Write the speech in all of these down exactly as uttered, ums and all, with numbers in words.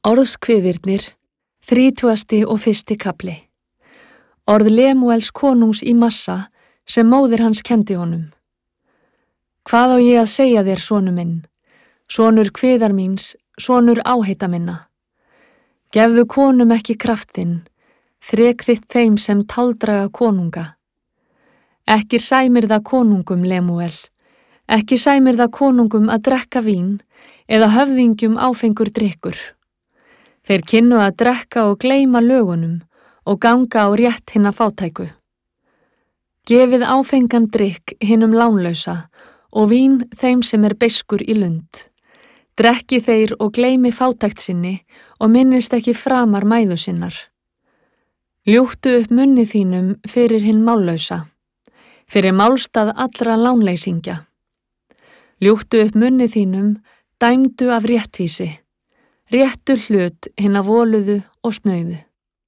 Orðskviðirnir, þrítugasti og fyrsti kafli. Orð Lemuels konungs í Massa sem móðir hans kendi honum. Hvað á ég að segja þér, sonu minn, sonur kviðar míns, sonur áheita minna? Gefðu konum ekki kraftinn, þrek þitt þeim sem táldraga konunga. Ekki sæmir það konungum, Lemuel, ekki sæmir það konungum að drekka vín eða höfðingjum áfengur drykkur. Þeir kynnu að drekka og gleyma lögunum og ganga á rétt hinna fátæku. Gefið áfengan drykk hinum lánlausa og vín þeim sem er beiskur í lund. Drekki þeir og gleymi fátækt sinni og minnist ekki framar mæðu sinnar. Ljúktu upp munni þínum fyrir hinn mállausa, fyrir málstað allra lánleysingja. Ljúktu upp munni þínum, dæmdu af réttvísi, réttu hlut hinna voluðu og snauðu.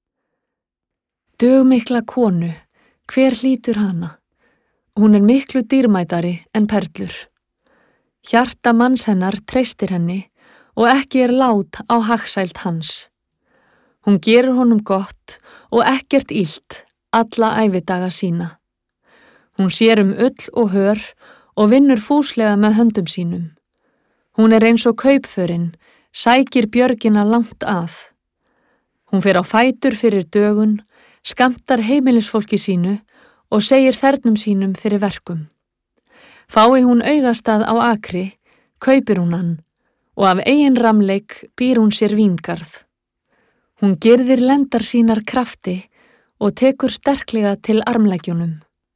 Dugmikla konu, hver hlýtur hana? Hún er miklu dýrmætari en perlur. Hjarta manns hennar treystir henni og ekki er lát á hagsæld hans. Hún gerir honum gott og ekkert illt alla ævidaga sína. Hún sér um ull og hör og vinnur fúslega með höndum sínum. Hún er eins og kaupförin, sækir björgina langt að. Hún fer á fætur fyrir dögun, skammtar heimilisfólki sínu og segir þernum sínum fyrir verkum. Fái hún augastað á akri, kaupir hún hann og af eigin ramleik býr hún sér víngarð. Hún girðir lendar sínar krafti og tekur sterklega til armleggjunum.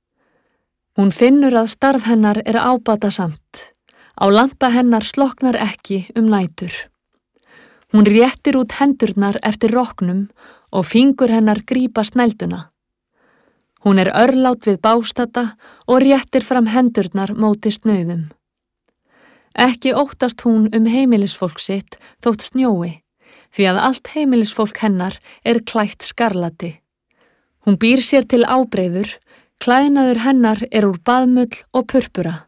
Hún finnur að starf hennar er ábatasamt, á lampa hennar sloknar ekki um nætur. Hún réttir út hendurnar eftir roknum og fingur hennar grípa snælduna. Hún er örlát við bástata og réttir fram hendurnar móti snauðum. Ekki óttast hún um heimilisfólk sitt þótt snjói, því að allt heimilisfólk hennar er klætt skarlati. Hún býr sér til ábreiður, klæðnaður hennar er úr baðmull og purpura.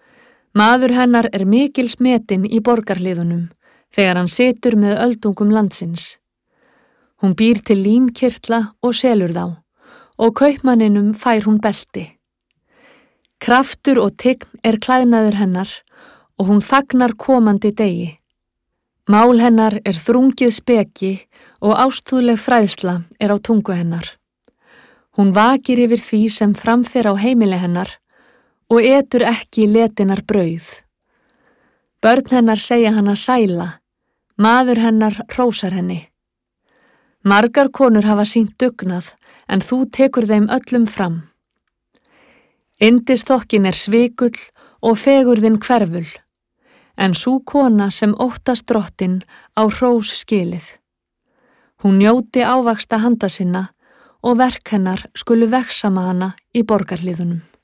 Maður hennar er mikil smetinn í borgarliðunum, þegar hann situr með öldungum landsins. Hún býr til línkirtla og selur þá, og kaupmanninum fær hún belti. Kraftur og tign er klæðnaður hennar, og hún fagnar komandi degi. Mál hennar er þrungið speki og ástúðleg fræðsla er á tungu hennar. Hún vakir yfir því sem framfer á heimili hennar og etur ekki letinar brauð. Börn hennar segja hana sæla, maður hennar hrósar henni. Margar konur hafa sýnt dugnað, en þú tekur þeim öllum fram. Yndisþokkin er svikull og fegurðin hverful, en sú kona sem óttast drottinn á hrós skilið. Hún njóti ávaxta handa sinna og verk hennar skulu vegsama hana í borgarliðunum.